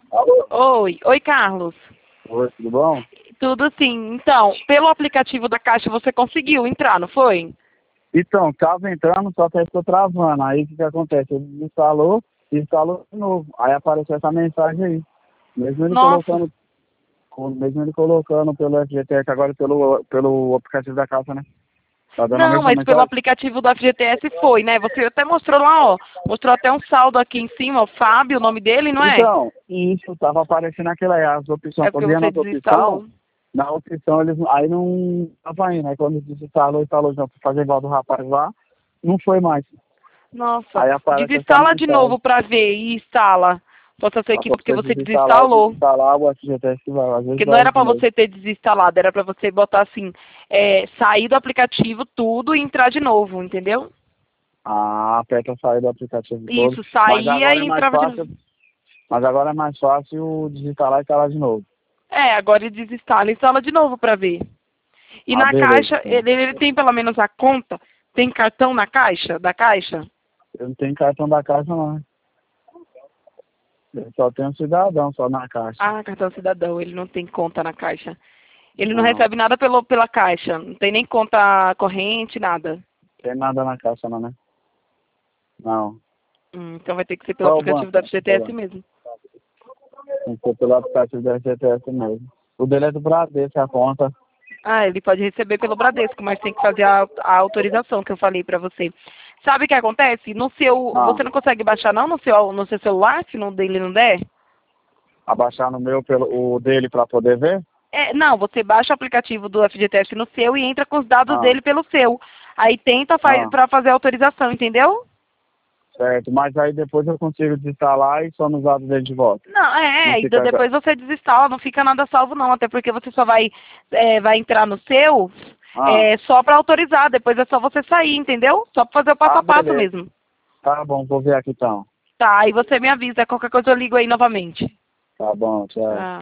Alô? Oi, Carlos. Oi, tudo bom? Tudo sim. Então, pelo aplicativo da Caixa você conseguiu entrar, não foi? Então, tava entrando, só que aí ficou travando. Aí o que acontece? Ele desinstalou e instalou de novo. Aí apareceu essa mensagem aí. Mesmo ele Nossa. colocando, mesmo ele colocando pelo FGTS, agora pelo aplicativo da Caixa, né? Tá dando a Não, mesma mas pelo mensagem? aplicativo do FGTS foi, né? Você até mostrou lá, ó. Mostrou até um saldo aqui em cima, o Fábio, o nome dele, não é? Então, isso tava aparecendo aquela aí, as opções. É porque Quando ia você nas opções, desinstalou. na opção eles aí não tava indo. Aí quando desinstalou já pra fazer igual do rapaz lá, não foi mais. Nossa. Aí aparece essa Desinstala de mensagem. novo pra ver e instala. Possa ser Só que pra porque você você desinstalar e desinstalou. desinstalar o FGTS que vai, às vezes Porque não vai era de pra novo. você ter desinstalado, era pra você botar assim, sair do aplicativo tudo e entrar de novo, entendeu? Ah, aperta sair do aplicativo todo. Isso, saía e entrava de novo. Mas agora é mais fácil desinstalar e instalar de novo. É, agora ele desinstala e instala de novo pra ver. E Ah, na beleza, caixa, então. ele tem pelo menos a conta? Tem cartão na caixa? Da caixa? Eu não tenho cartão da caixa não, né? Eu só tenho cidadão só na caixa. Ah, cartão cidadão, ele não tem conta na caixa. Ele não Não, recebe nada pela caixa, não tem nem conta corrente, nada. tem nada na caixa não, né? Não. Então vai ter que ser pelo Qual o aplicativo banco? da Sei FGTS lá. mesmo. Tem que ser pelo aplicativo da FGTS mesmo. O dele é do Bradesco, a conta. Ah, ele pode receber pelo Bradesco, mas tem que fazer a autorização que eu falei pra você. Sabe o que acontece? No seu, Ah, você não consegue baixar não no seu celular, se não dele não der? abaixar no meu, o dele pra poder ver? Não, você baixa o aplicativo do FGTS no seu e entra com os dados Ah, dele pelo seu. Aí tenta ah. para fazer a autorização, entendeu? Certo, mas aí depois eu consigo desinstalar e só nos dados dele de volta. Não, Não e fica. depois você desinstala, não fica nada salvo não, até porque você só vai entrar no seu Ah, só para autorizar, depois é só você sair, entendeu? Só para fazer o passo ah, a passo beleza. mesmo. Tá bom, vou ver aqui então. Tá, aí você me avisa, qualquer coisa eu ligo aí novamente. Tá bom, tchau. Tá.